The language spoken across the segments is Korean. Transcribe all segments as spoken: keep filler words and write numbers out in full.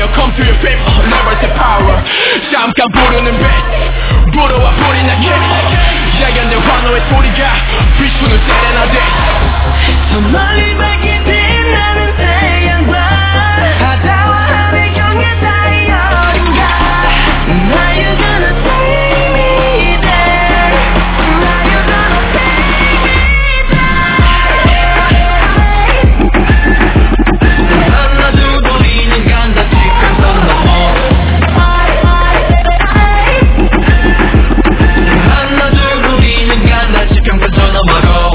fire come to your fame uh, liberty power 잠깐 부르는 배 불어와 불이 나게 야간의 환호의 소리가 비추는 세레나데 저 멀리 밝게 빛나는 태양과 바다와 하늘경의 달이 어딘가 Are you gonna take me there? Are you gonna take me there? 하나둘 우리는 간다 지금 선 넘어 하나둘 우리는 간다 지평선 저 너머로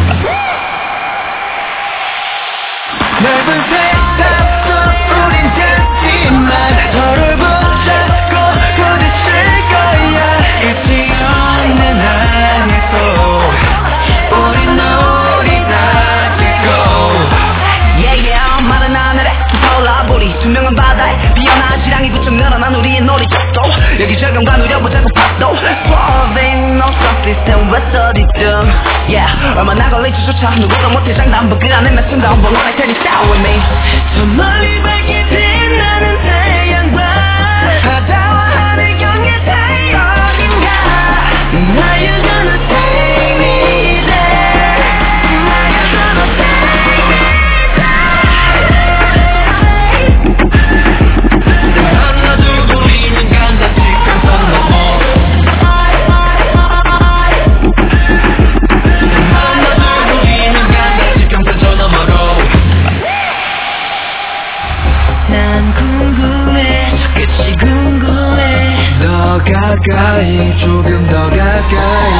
넓은 세상 속 우린 같지만 서로를 붙잡고 부딪힐 거야 끝이 없는 하늘속 우린 우리 닿겠고 Yeah yeah 마른 하늘에 떠올라 우리 투명한 바다에 비어난 지랑이 부쩍 늘어난 우리의 놀이터도 여기저기가 누려보자고 파도 Falling no surface and what's 어디쯤 Yeah 얼마나 걸릴지조차 누구도 못해 장담부 그 안에 몇 순간 한번 원할 테니 stay with me 저 멀리 밝게 빛나는 태양과 바다와 하늘경의 달이 어딘가 Are you gonna take me there? Are you gonna take me there? 하나둘 우리는 간다 지금 선 넘어 하나둘 우리는 간다 지평선 저 너머로 난 궁금해 저 끝이 궁금해 더 가까이 조금 더 가까이